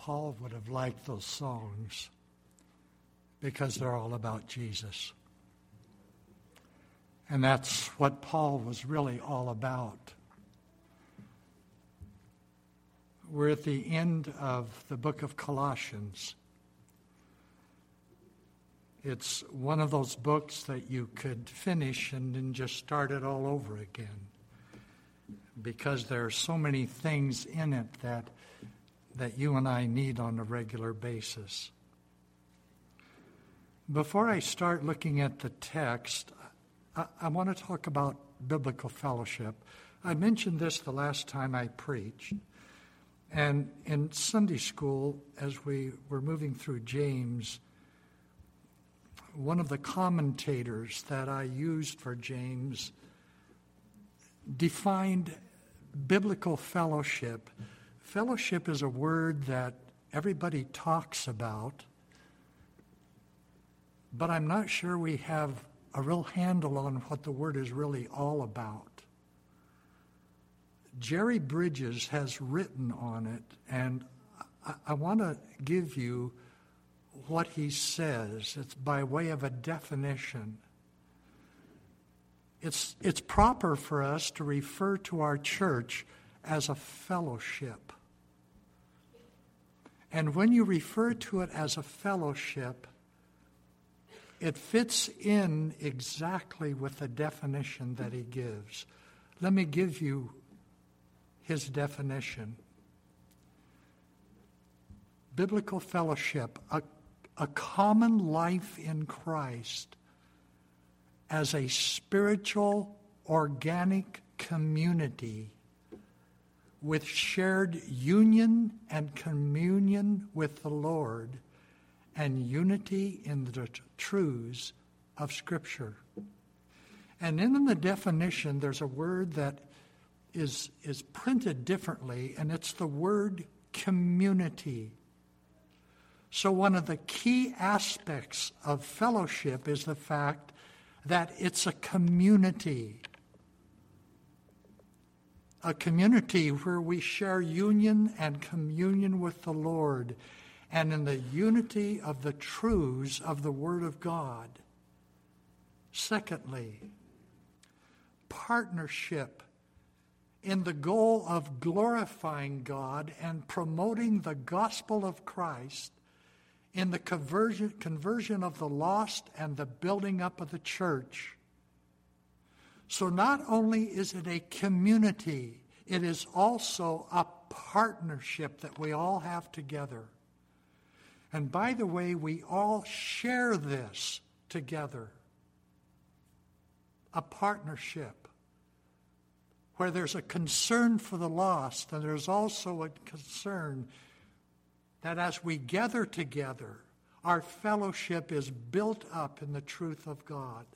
Paul would have liked those songs because they're all about Jesus. And that's what Paul was really all about. We're at the end of the book of Colossians. It's one of those books that you could finish and then just start it all over again, because there are so many things in it that you and I need on a regular basis. Before I start looking at the text, I want to talk about biblical fellowship. I mentioned this the last time I preached. And in Sunday school, as we were moving through James, one of the commentators that I used for James defined biblical fellowship. Fellowship is a word that everybody talks about, but I'm not sure we have a real handle on what the word is really all about. Jerry Bridges has written on it, and I want to give you what he says. It's by way of a definition. It's proper for us to refer to our church as a fellowship. And when you refer to it as a fellowship, it fits in exactly with the definition that he gives. Let me give you his definition. Biblical fellowship, a common life in Christ as a spiritual, organic community with shared union and communion with the Lord and unity in the truths of Scripture. And in the definition, there's a word that is printed differently, and it's the word community. So one of the key aspects of fellowship is the fact that it's a community where we share union and communion with the Lord and in the unity of the truths of the Word of God. Secondly, partnership in the goal of glorifying God and promoting the gospel of Christ in the conversion of the lost and the building up of the church. So not only is it a community, it is also a partnership that we all have together. And by the way, we all share this together. A partnership where there's a concern for the lost, and there's also a concern that as we gather together, our fellowship is built up in the truth of God.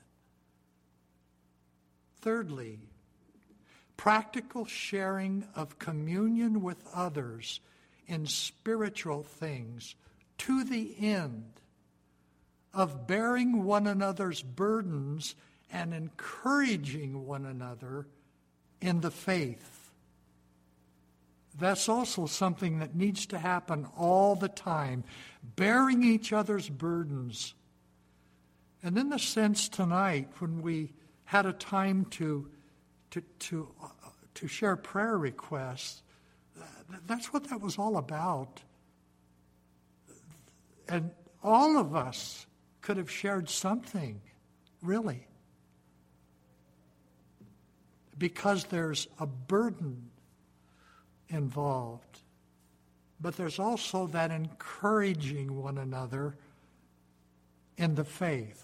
Thirdly, practical sharing of communion with others in spiritual things to the end of bearing one another's burdens and encouraging one another in the faith. That's also something that needs to happen all the time, bearing each other's burdens. And in the sense tonight, when we had a time to share prayer requests, that's what that was all about. And all of us could have shared something, really, because there's a burden involved. But there's also that encouraging one another in the faith.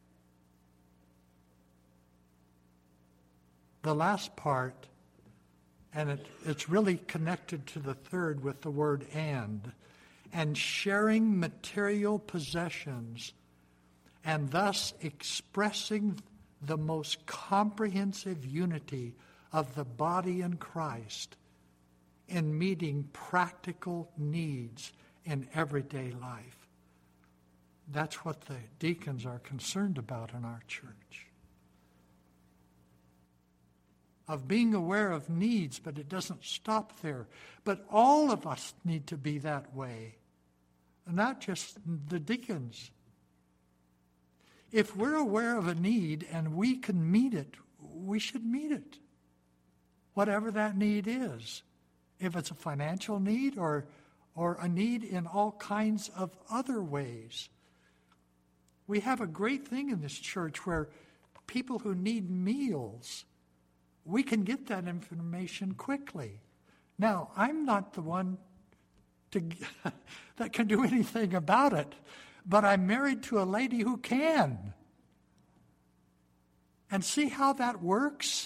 The last part, and it's really connected to the third with the word and sharing material possessions, and thus expressing the most comprehensive unity of the body in Christ in meeting practical needs in everyday life. That's what the deacons are concerned about in our church. of being aware of needs, but it doesn't stop there. But all of us need to be that way, not just the deacons. If we're aware of a need and we can meet it, we should meet it, whatever that need is. If it's a financial need or a need in all kinds of other ways. We have a great thing in this church where people who need meals, we can get that information quickly. Now, I'm not the one that can do anything about it, but I'm married to a lady who can. And see how that works?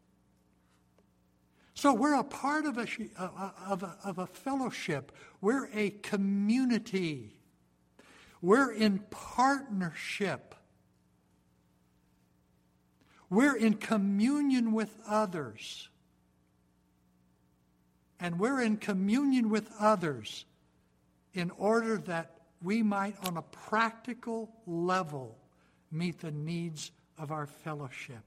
So we're a part of a fellowship. We're a community. We're in partnership. We're in communion with others. And we're in communion with others in order that we might, on a practical level, meet the needs of our fellowship.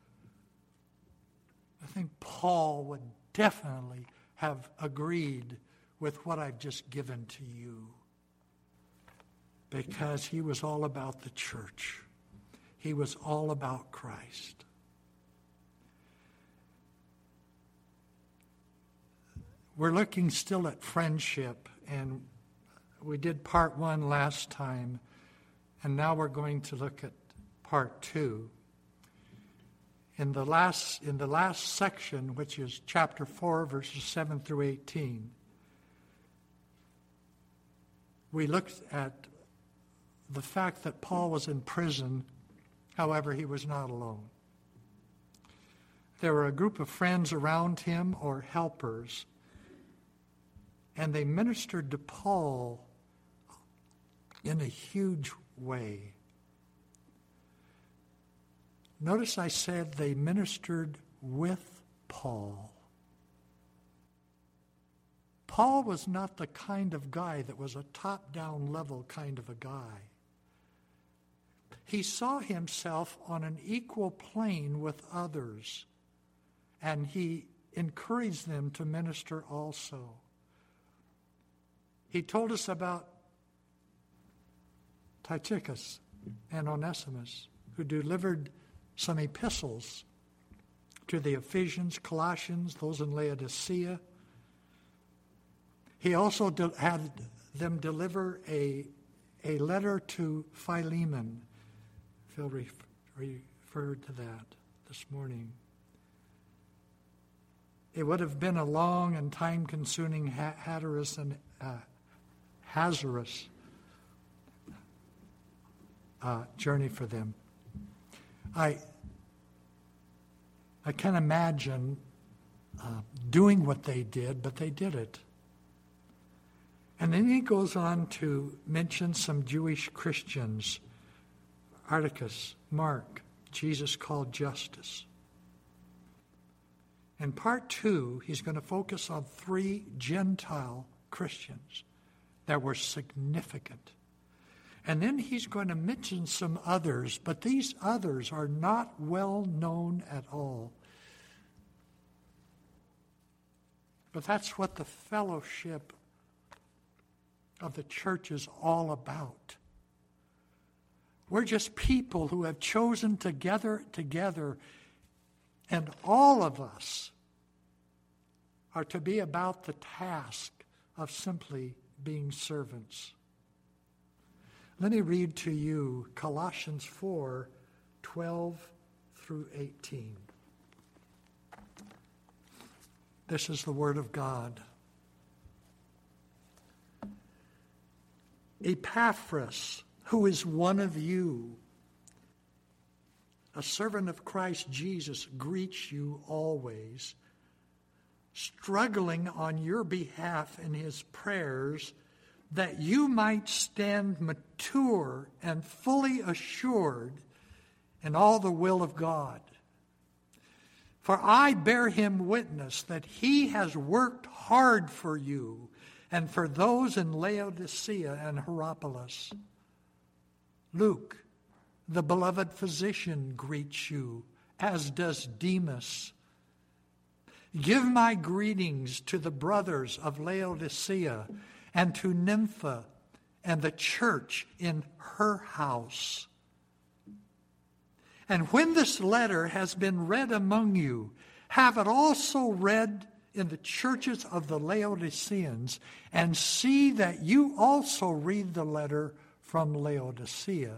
I think Paul would definitely have agreed with what I've just given to you, because he was all about the church. He was all about Christ. We're looking still at friendship, and we did part 1 last time, and now we're going to look at part 2. In the last section, which is chapter 4, verses 7 through 18, we looked at the fact that Paul was in prison. However, he was not alone. There were a group of friends around him, or helpers, and they ministered to Paul in a huge way. Notice I said they ministered with Paul. Paul was not the kind of guy that was a top-down level kind of a guy. He saw himself on an equal plane with others, and he encouraged them to minister also. He told us about Tychicus and Onesimus, who delivered some epistles to the Ephesians, Colossians, those in Laodicea. He also had them deliver a letter to Philemon. Phil referred to that this morning. It would have been a long and time-consuming Hazarus journey for them. I can't imagine doing what they did, but they did it. And then he goes on to mention some Jewish Christians, Articus, Mark, Jesus called Justus. In part 2, he's going to focus on 3 Gentile Christians that were significant. And then he's going to mention some others, but these others are not well known at all. But that's what the fellowship of the church is all about. We're just people who have chosen to gather together, and all of us are to be about the task of simply being servants. Let me read to you Colossians 4, 12 through 18. This is the word of God. Epaphras, who is one of you, a servant of Christ Jesus, greets you always, struggling on your behalf in his prayers, that you might stand mature and fully assured in all the will of God. For I bear him witness that he has worked hard for you and for those in Laodicea and Hierapolis. Luke, the beloved physician, greets you, as does Demas, Give my greetings to the brothers of Laodicea and to Nympha and the church in her house. And when this letter has been read among you, have it also read in the churches of the Laodiceans, and see that you also read the letter from Laodicea.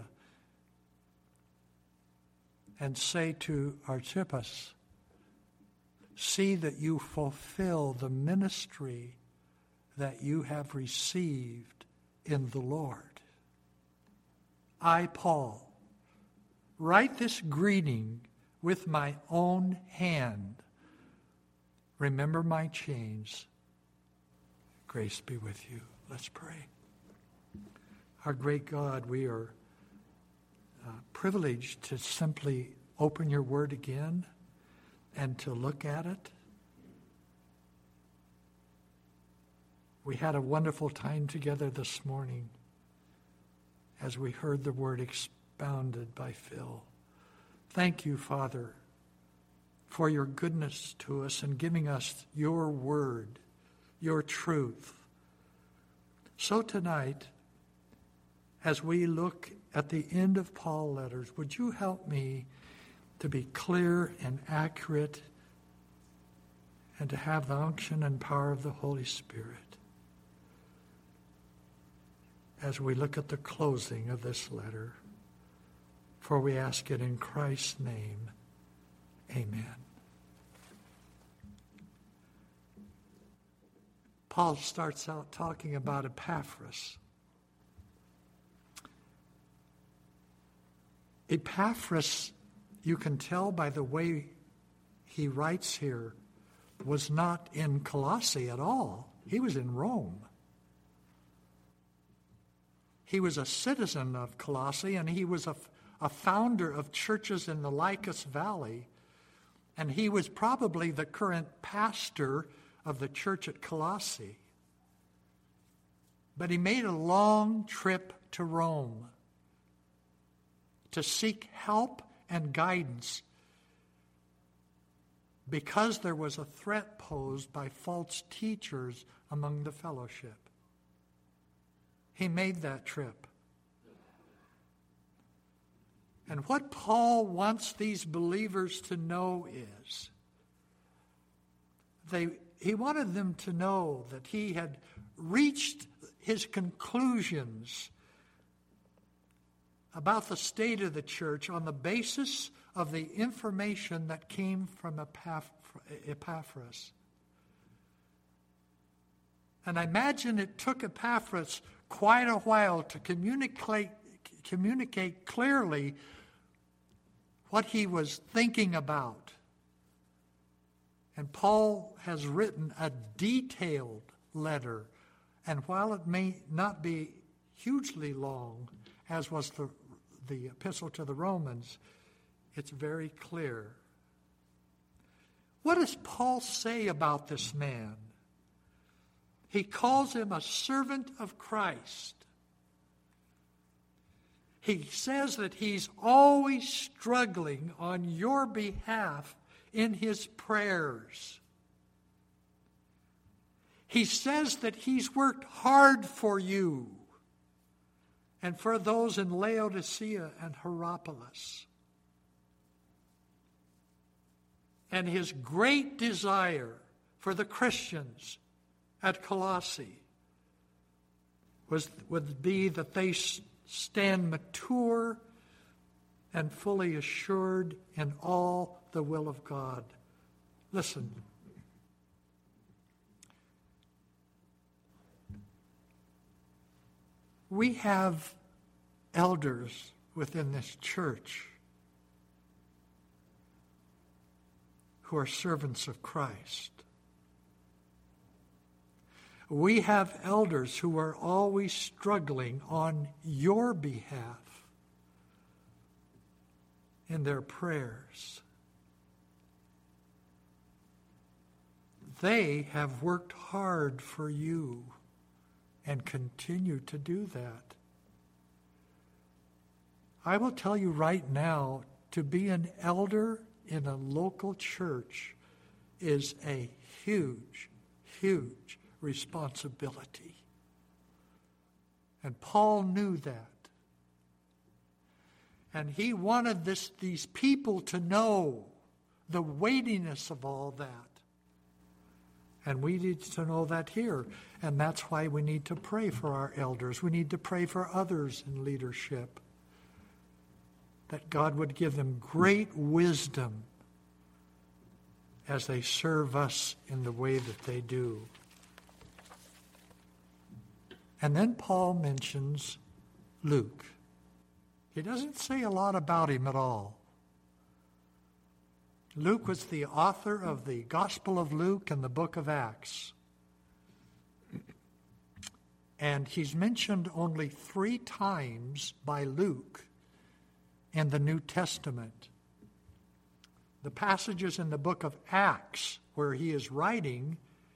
And say to Archippus, see that you fulfill the ministry that you have received in the Lord. I, Paul, write this greeting with my own hand. Remember my chains. Grace be with you. Let's pray. Our great God, we are privileged to simply open your word again and to look at it. We had a wonderful time together this morning as we heard the word expounded by Phil. Thank you, Father, for your goodness to us and giving us your word, your truth. So tonight, as we look at the end of Paul's letters, would you help me to be clear and accurate and to have the unction and power of the Holy Spirit as we look at the closing of this letter? For we ask it in Christ's name. Amen. Paul starts out talking about Epaphras. Epaphras, you can tell by the way he writes here, was not in Colossae at all. He was in Rome. He was a citizen of Colossae, and he was a founder of churches in the Lycus Valley, and he was probably the current pastor of the church at Colossae. But he made a long trip to Rome to seek help and guidance because there was a threat posed by false teachers among the fellowship. He made that trip. And what Paul wants these believers to know is he wanted them to know that he had reached his conclusions about the state of the church on the basis of the information that came from Epaphras. And I imagine it took Epaphras quite a while to communicate clearly what he was thinking about. And Paul has written a detailed letter, and while it may not be hugely long, as was the epistle to the Romans, it's very clear. What does Paul say about this man? He calls him a servant of Christ. He says that he's always struggling on your behalf in his prayers. He says that he's worked hard for you and for those in Laodicea and Hierapolis. And his great desire for the Christians at Colossae would be that they stand mature and fully assured in all the will of God. Listen. We have elders within this church who are servants of Christ. We have elders who are always struggling on your behalf in their prayers. They have worked hard for you and continue to do that. I will tell you right now, to be an elder in a local church is a huge, huge responsibility. And Paul knew that. And he wanted these people to know the weightiness of all that. And we need to know that here. And that's why we need to pray for our elders. We need to pray for others in leadership, that God would give them great wisdom as they serve us in the way that they do. And then Paul mentions Luke. He doesn't say a lot about him at all. Luke was the author of the Gospel of Luke and the book of Acts. And he's mentioned only 3 times by Luke in the New Testament. The passages in the book of Acts where he is writing,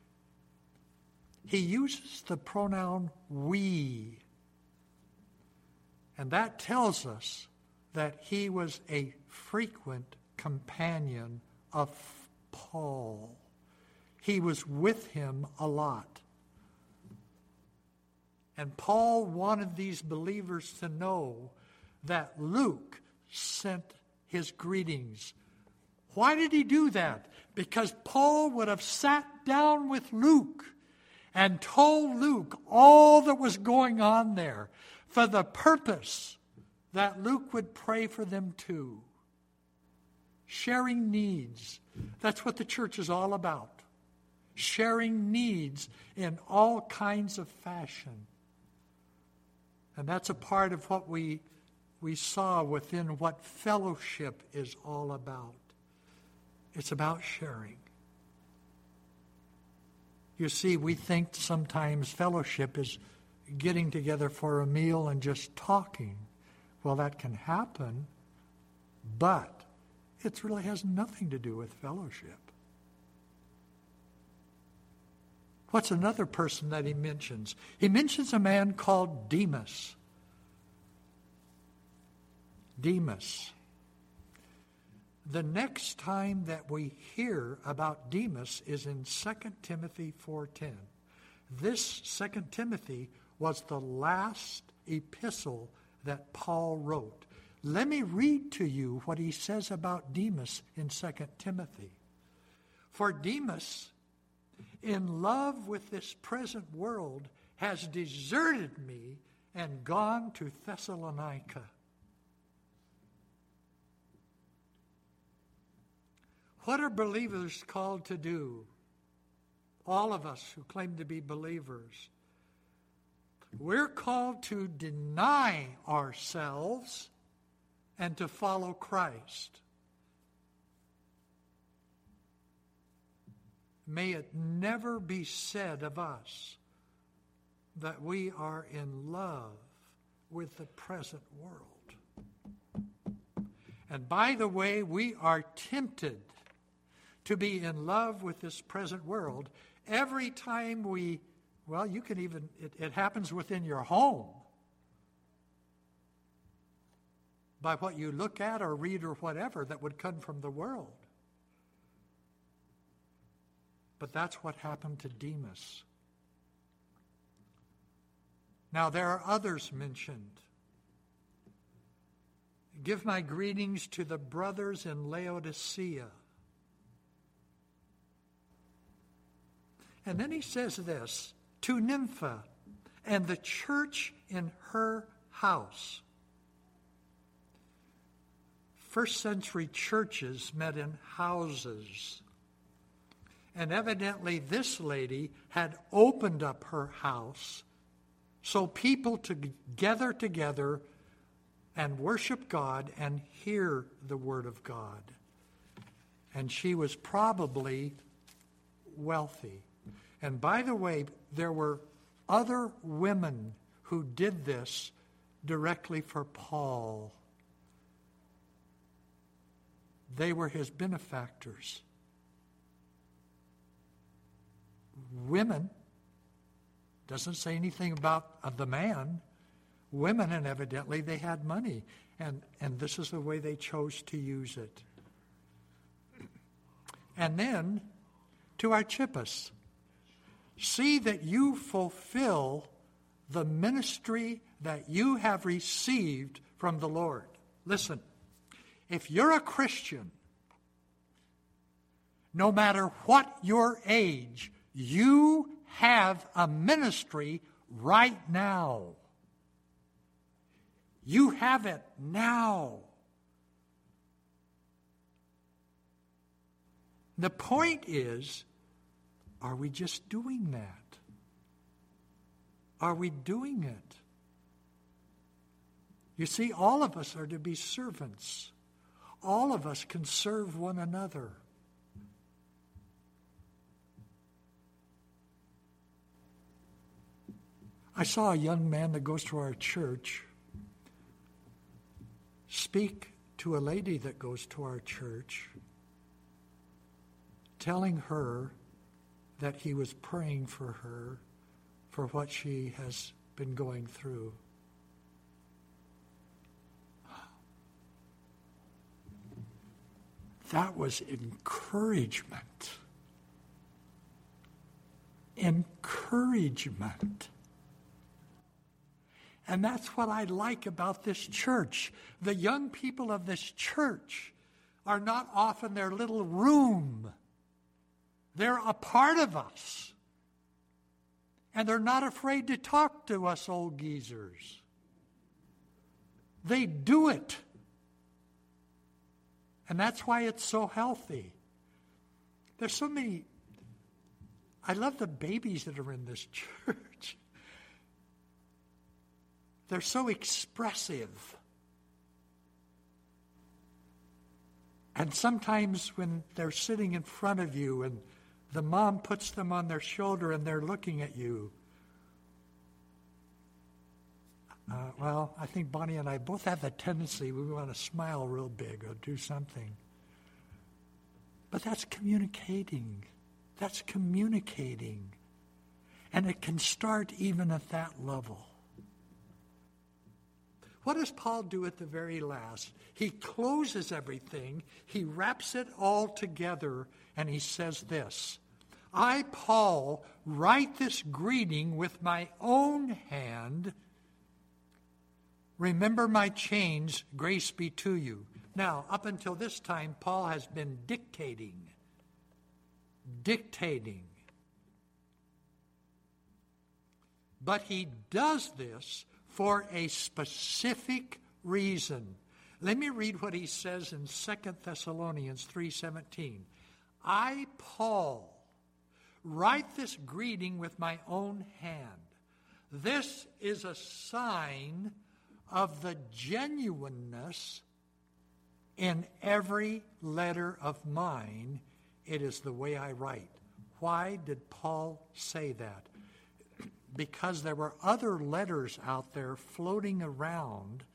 he uses the pronoun we. And that tells us that he was a frequent companion of Paul. He was with him a lot. And Paul wanted these believers to know that Luke sent his greetings. Why did he do that? Because Paul would have sat down with Luke and told Luke all that was going on there for the purpose that Luke would pray for them too. Sharing needs. That's what the church is all about. Sharing needs in all kinds of fashion. And that's a part of what we saw within what fellowship is all about. It's about sharing. You see, we think sometimes fellowship is getting together for a meal and just talking. Well, that can happen, but it really has nothing to do with fellowship. What's another person that he mentions? He mentions a man called Demas. Demas. The next time that we hear about Demas is in 2 Timothy 4:10. This 2 Timothy was the last epistle that Paul wrote. Let me read to you what he says about Demas in 2 Timothy. For Demas, in love with this present world, has deserted me and gone to Thessalonica. What are believers called to do? All of us who claim to be believers. We're called to deny ourselves and to follow Christ. May it never be said of us that we are in love with the present world. And by the way, we are tempted to be in love with this present world every time you can even, it happens within your home. By what you look at or read or whatever that would come from the world. But that's what happened to Demas. Now there are others mentioned. Give my greetings to the brothers in Laodicea. And then he says this, to Nympha and the church in her house. First century churches met in houses. And evidently this lady had opened up her house so people to gather together and worship God and hear the Word of God. And she was probably wealthy. And by the way, there were other women who did this directly for Paul. They were his benefactors. Women, doesn't say anything about the man. Women, and evidently they had money. And this is the way they chose to use it. And then to Archippus, see that you fulfill the ministry that you have received from the Lord. Listen, if you're a Christian, no matter what your age, you have a ministry right now. You have it now. The point is, are we just doing that? Are we doing it? You see, all of us are to be servants. All of us can serve one another. I saw a young man that goes to our church speak to a lady that goes to our church, telling her that he was praying for her for what she has been going through. That was encouragement. Encouragement. And that's what I like about this church. The young people of this church are not off in their little room. They're a part of us. And they're not afraid to talk to us old geezers. They do it. And that's why it's so healthy. There's so many. I love the babies that are in this church. They're so expressive. And sometimes when they're sitting in front of you and the mom puts them on their shoulder and they're looking at you, I think Bonnie and I both have that tendency. We want to smile real big or do something. But that's communicating. That's communicating. And it can start even at that level. What does Paul do at the very last? He closes everything. He wraps it all together, and he says this: I, Paul, write this greeting with my own hand. Remember my chains, grace be to you. Now, up until this time, Paul has been dictating. But he does this for a specific reason. Let me read what he says in 2 Thessalonians 3:17. I, Paul, write this greeting with my own hand. This is a sign of the genuineness in every letter of mine. It is the way I write. Why did Paul say that? Because there were other letters out there floating around,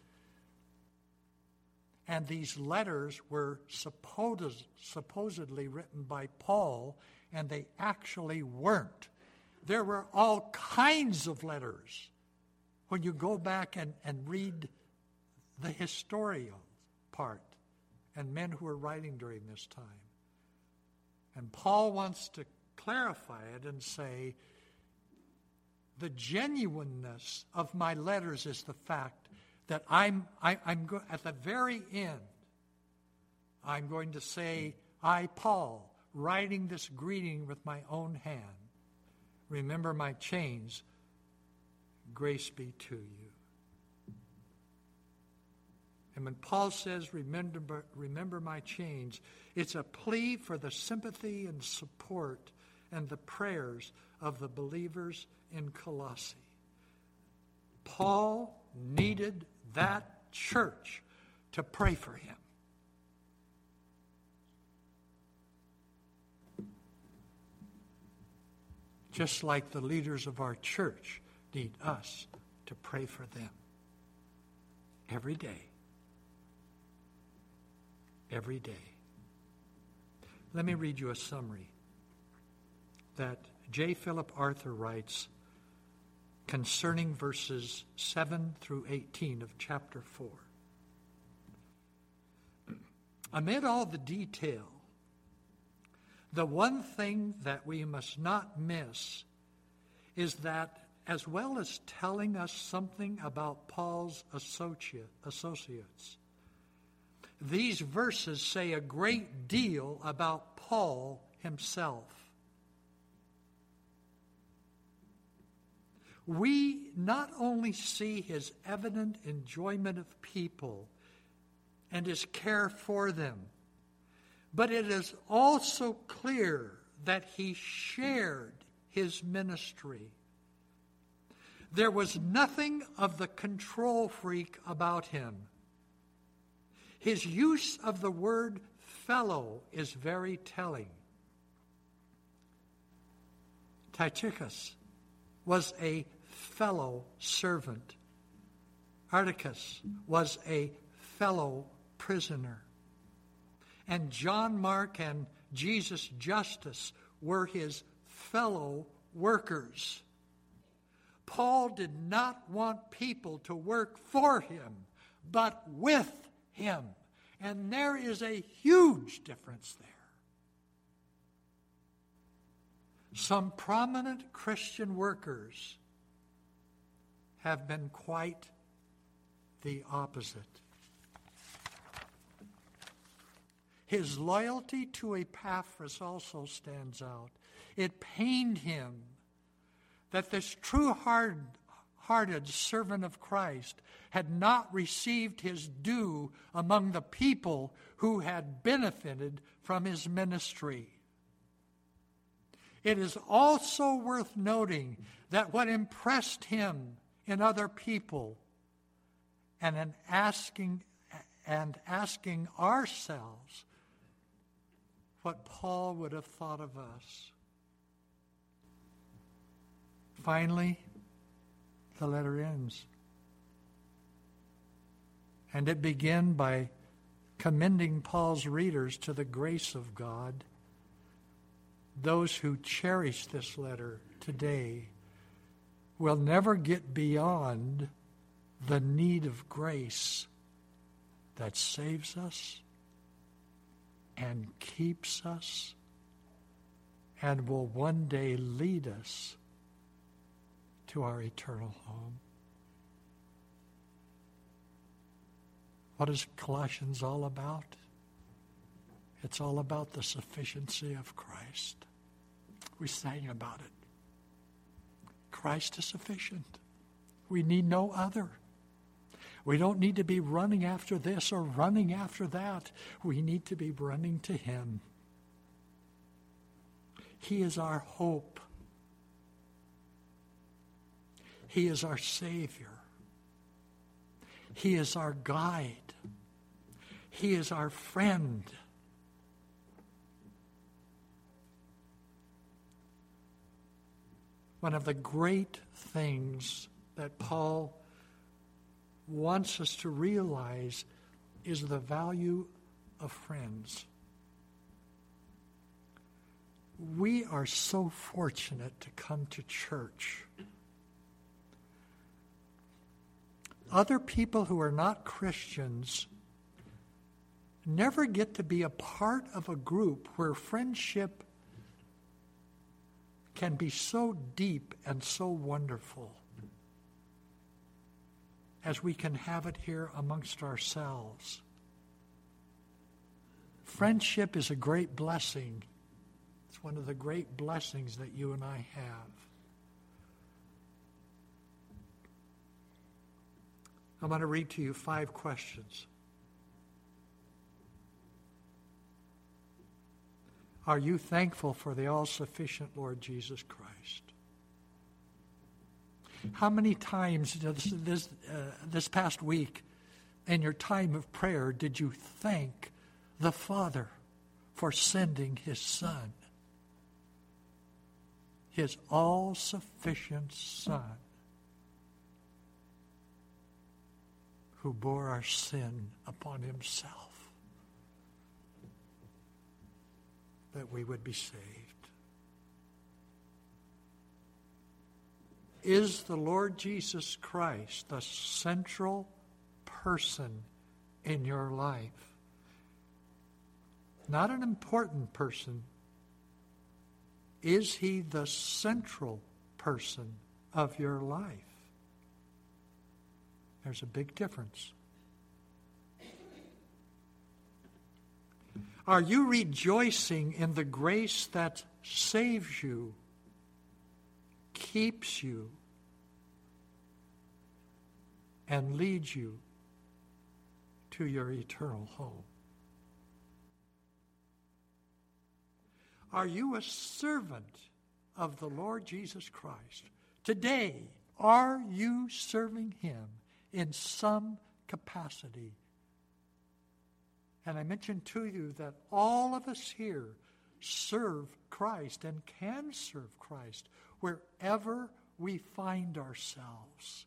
and these letters were supposedly written by Paul, and they actually weren't. There were all kinds of letters when you go back and read the historical part and men who were writing during this time. And Paul wants to clarify it and say, the genuineness of my letters is the fact that I'm at the very end, I'm going to say, I, Paul, writing this greeting with my own hand. Remember my chains, grace be to you. And when Paul says, remember my chains, it's a plea for the sympathy and support and the prayers of the believers in Colossae. Paul needed that church to pray for him. Just like the leaders of our church need us to pray for them every day. Every day. Let me read you a summary that J. Philip Arthur writes concerning verses 7 through 18 of chapter 4. Amid all the detail, The one thing that we must not miss is that, as well as telling us something about Paul's associates, these verses say a great deal about Paul himself. We not only see his evident enjoyment of people and his care for them, but it is also clear that he shared his ministry. There was nothing of the control freak about him. His use of the word fellow is very telling. Tychicus was a fellow servant. Articus was a fellow prisoner. And John Mark and Jesus Justus were his fellow workers. Paul did not want people to work for him, but with him. And there is a huge difference there. Some prominent Christian workers have been quite the opposite. His loyalty to Epaphras also stands out. It pained him that this true-hearted servant of Christ had not received his due among the people who had benefited from his ministry. It is also worth noting that what impressed him in other people and asking ourselves what Paul would have thought of us. Finally, the letter ends. And it began by commending Paul's readers to the grace of God. Those who cherish this letter today will never get beyond the need of grace that saves us and keeps us and will one day lead us to our eternal home. What is Colossians all about? It's all about the sufficiency of Christ. We sang about it. Christ is sufficient. We need no other. We don't need to be running after this or running after that. We need to be running to Him. He is our hope. He is our Savior. He is our guide. He is our friend. One of the great things that Paul wants us to realize is the value of friends. We are so fortunate to come to church. Other people who are not Christians never get to be a part of a group where friendship can be so deep and so wonderful as we can have it here amongst ourselves. Friendship is a great blessing. It's one of the great blessings that you and I have. I'm going to read to you 5 questions. Are you thankful for the all-sufficient Lord Jesus Christ? How many times this past week in your time of prayer did you thank the Father for sending His Son, His all-sufficient Son, who bore our sin upon Himself, that we would be saved? Is the Lord Jesus Christ the central person in your life? Not an important person, Is he the central person of your life? There's a big difference. Are you rejoicing in the grace that saves you, keeps you, and leads you to your eternal home? Are you a servant of the Lord Jesus Christ? Today, are you serving him in some capacity? And I mentioned to you that all of us here serve Christ and can serve Christ wherever we find ourselves.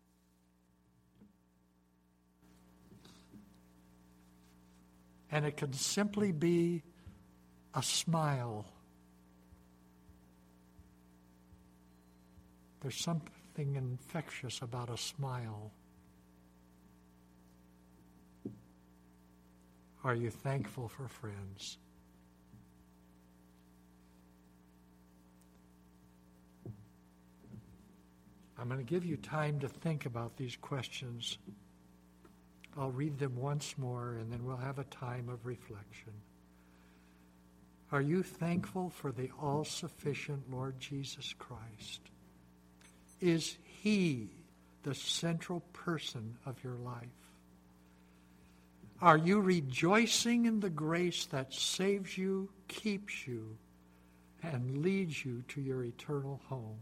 And it can simply be a smile. There's something infectious about a smile. Are you thankful for friends? I'm going to give you time to think about these questions. I'll read them once more, and then we'll have a time of reflection. Are you thankful for the all-sufficient Lord Jesus Christ? Is he the central person of your life? Are you rejoicing in the grace that saves you, keeps you, and leads you to your eternal home?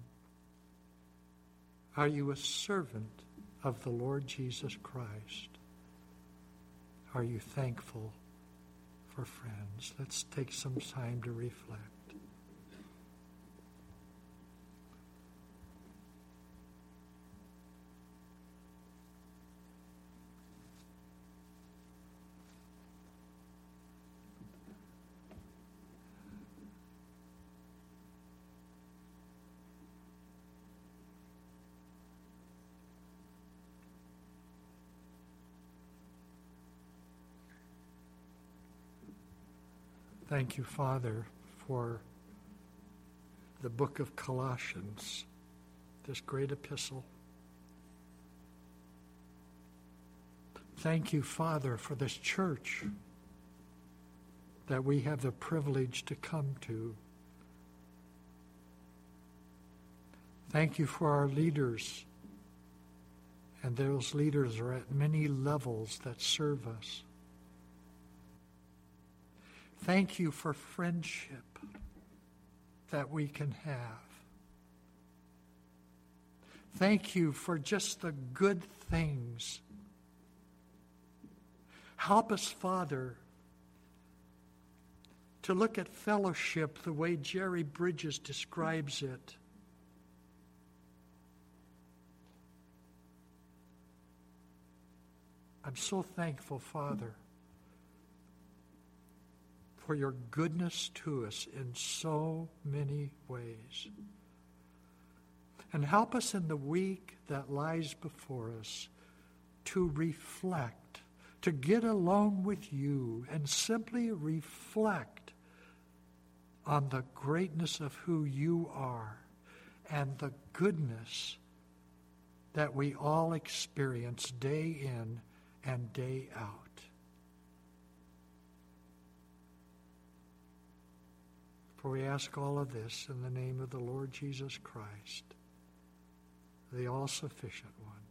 Are you a servant of the Lord Jesus Christ? Are you thankful for friends? Let's take some time to reflect. Thank you, Father, for the book of Colossians, this great epistle. Thank you, Father, for this church that we have the privilege to come to. Thank you for our leaders, and those leaders are at many levels that serve us. Thank you for friendship that we can have. Thank you for just the good things. Help us, Father, to look at fellowship the way Jerry Bridges describes it. I'm so thankful, Father, for your goodness to us in so many ways. And help us in the week that lies before us to reflect, to get alone with you and simply reflect on the greatness of who you are and the goodness that we all experience day in and day out. For we ask all of this in the name of the Lord Jesus Christ, the all-sufficient one.